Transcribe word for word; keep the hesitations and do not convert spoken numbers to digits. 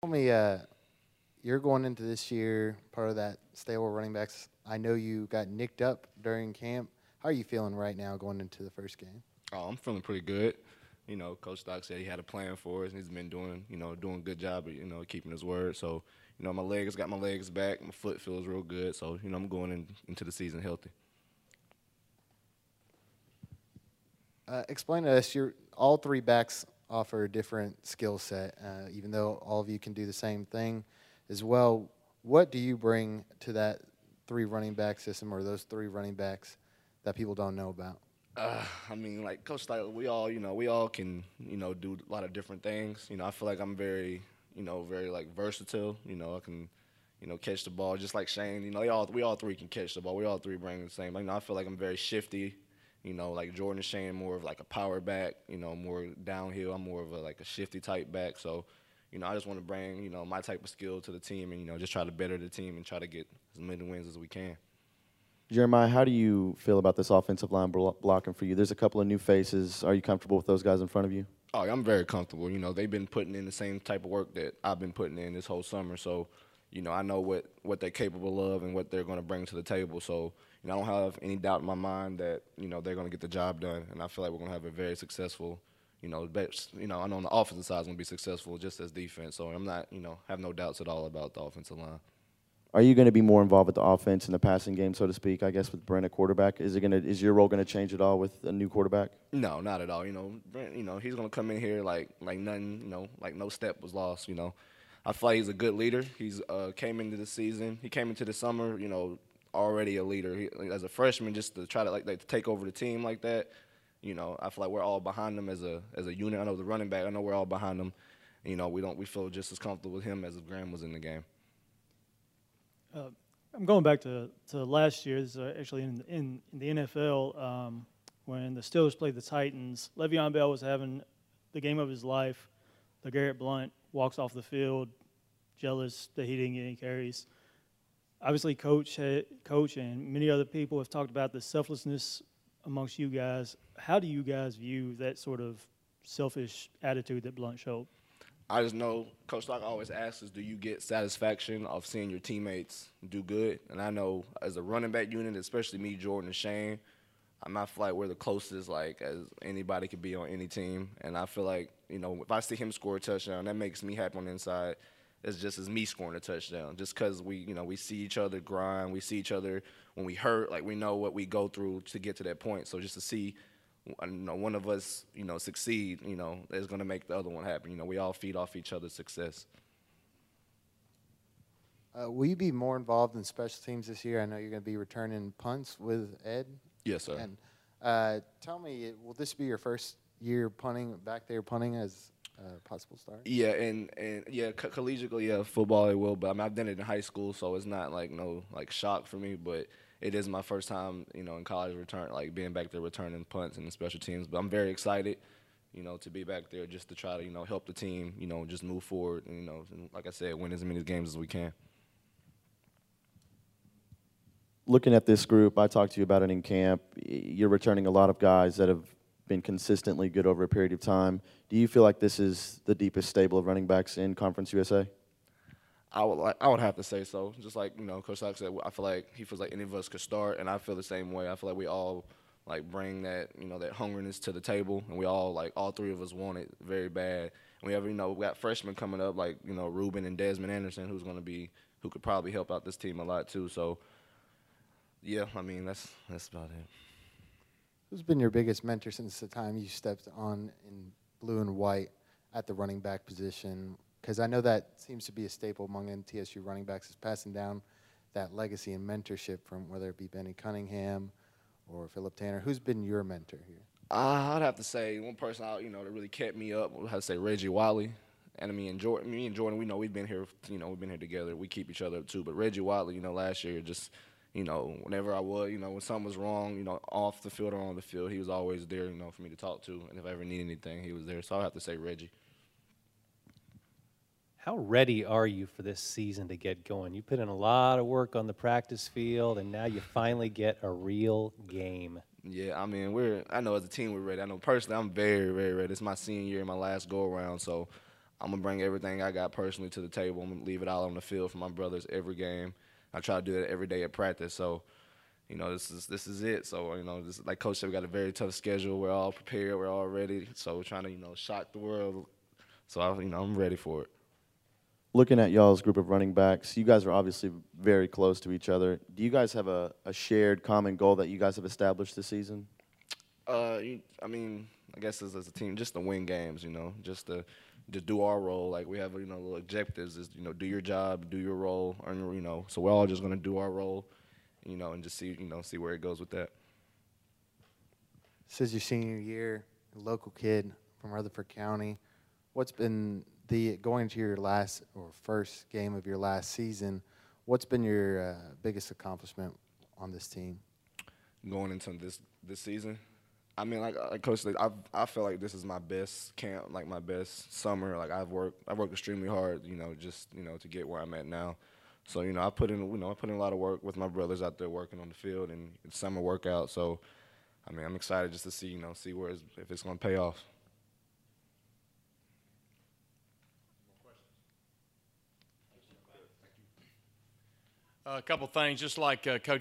Tell me, uh, you're going into this year part of that stable running backs. I know you got nicked up during camp. How are you feeling right now going into the first game? Oh, I'm feeling pretty good. You know, Coach Stock said he had a plan for us, and he's been doing, you know, doing a good job of, you know, keeping his word. So, you know, my legs got my legs back. My foot feels real good. So, you know, I'm going in, into the season healthy. Uh, explain to us. Your all three backs offer a different skill set, uh, even though all of you can do the same thing as well. What do you bring to that three running back system, or those three running backs that people don't know about? Uh, I mean, like Coach Stock, we all, you know, we all can, you know, do a lot of different things. You know, I feel like I'm very, you know, very like versatile. You know, I can, you know, catch the ball just like Shane. You know, they all we all three can catch the ball. We all three bring the same. You know, I feel like I'm very shifty. You know, like Jordan and Shane, more of like a power back. You know, more downhill. I'm more of a like a shifty type back. So, you know, I just want to bring you know my type of skill to the team, and you know, just try to better the team and try to get as many wins as we can. Jeremiah, how do you feel about this offensive line blo- blocking for you? There's a couple of new faces. Are you comfortable with those guys in front of you? Oh, yeah, I'm very comfortable. You know, they've been putting in the same type of work that I've been putting in this whole summer. So, you know, I know what, what they're capable of and what they're going to bring to the table. So, you know, I don't have any doubt in my mind that, you know, they're going to get the job done. And I feel like we're going to have a very successful, you know, best, you know, I know on the offensive side is going to be successful just as defense. So I'm not, you know, have no doubts at all about the offensive line. Are you going to be more involved with the offense in the passing game, so to speak? I guess with Brent at quarterback, is it going to is your role going to change at all with a new quarterback? No, not at all. You know, Brent, you know, he's gonna come in here like like nothing, you know, like no step was lost. You know, I feel like he's a good leader. He's uh, came into the season. He came into the summer, you know, already a leader. He, like, as a freshman, just to try to like, like to take over the team like that. You know, I feel like we're all behind him as a as a unit. I know the running back. I know we're all behind him. You know, we don't we feel just as comfortable with him as if Graham was in the game. Uh, I'm going back to, to last year. This is uh, actually in, in, in the N F L um, when the Steelers played the Titans. Le'Veon Bell was having the game of his life. LeGarrette Blunt walks off the field, jealous that he didn't get any carries. Obviously, coach, had, coach, and many other people have talked about the selflessness amongst you guys. How do you guys view that sort of selfish attitude that Blunt showed? I just know Coach Stock always asks us, do you get satisfaction of seeing your teammates do good? And I know as a running back unit, especially me, Jordan, and Shane, I'm not feel like we're the closest like as anybody could be on any team. And I feel like, you know, if I see him score a touchdown, that makes me happy on the inside. It's just as me scoring a touchdown. Just because we, you know, we see each other grind, we see each other when we hurt, like we know what we go through to get to that point. So just to see you know, one of us, you know, succeed, you know, is going to make the other one happen. You know, we all feed off each other's success. Uh, will you be more involved in special teams this year? I know you're going to be returning punts with Ed. Yes, sir. And uh, tell me, will this be your first year punting back there, punting as a possible start? Yeah, and, and yeah, co- collegiately, yeah, football it will, but I mean, I've done it in high school, so it's not like no like shock for me. But it is my first time, you know, in college return, like being back there returning punts and the special teams. But I'm very excited, you know, to be back there just to try to, you know, help the team, you know, just move forward, and, you know, and like I said, win as many games as we can. Looking at this group, I talked to you about it in camp. You're returning a lot of guys that have been consistently good over a period of time. Do you feel like this is the deepest stable of running backs in Conference U S A? I would like, I would have to say so. Just like you know, Coach Sock said, I feel like he feels like any of us could start, and I feel the same way. I feel like we all like bring that you know that hungriness to the table, and we all like all three of us want it very bad. And we have you know we got freshmen coming up like you know Ruben and Desmond Anderson, who's going to be who could probably help out this team a lot too. So yeah, I mean that's that's about it. Who's been your biggest mentor since the time you stepped on in blue and white at the running back position? Because I know that seems to be a staple among N T S U running backs, is passing down that legacy and mentorship from whether it be Benny Cunningham or Philip Tanner. Who's been your mentor here? Uh, I'd have to say one person out, you know, that really kept me up. I'd have to say Reggie Wiley. And me and Jordan, me and Jordan, we know we've been here, you know, we've been here together. We keep each other up too. But Reggie Wiley, you know, last year, just, you know, whenever I was, you know, when something was wrong, you know, off the field or on the field, he was always there, you know, for me to talk to. And if I ever need anything, he was there. So I'd have to say Reggie. How ready are you for this season to get going? You put in a lot of work on the practice field, and now you finally get a real game. Yeah, I mean, we're. I know as a team we're ready. I know personally I'm very, very ready. It's my senior year, my last go around, so I'm gonna bring everything I got personally to the table. I'm gonna leave it all on the field for my brothers every game. I try to do it every day at practice. So, you know, this is this is it. So, you know, this, like Coach said, we got a very tough schedule. We're all prepared. We're all ready. So we're trying to, you know, shock the world. So, I, you know, I'm ready for it. Looking at y'all's group of running backs, you guys are obviously very close to each other. Do you guys have a, a shared common goal that you guys have established this season? Uh, you, I mean, I guess as, as a team, just to win games, you know, just to just do our role. Like we have, you know, little objectives is, you know, do your job, do your role, earn, your- you know. So we're all just gonna do our role, you know, and just see, you know, see where it goes with that. This is your senior year, a local kid from Rutherford County. What's been the going to your last or first game of your last season? What's been your uh, biggest accomplishment on this team? Going into this this season, I mean, like, like Coach said, I I feel like this is my best camp, like my best summer. Like I've worked I've worked extremely hard, you know, just you know to get where I'm at now. So you know, I put in you know I put in a lot of work with my brothers out there working on the field and it's summer workout. So I mean, I'm excited just to see you know see where it's, if it's going to pay off. A couple things, just like uh, Coach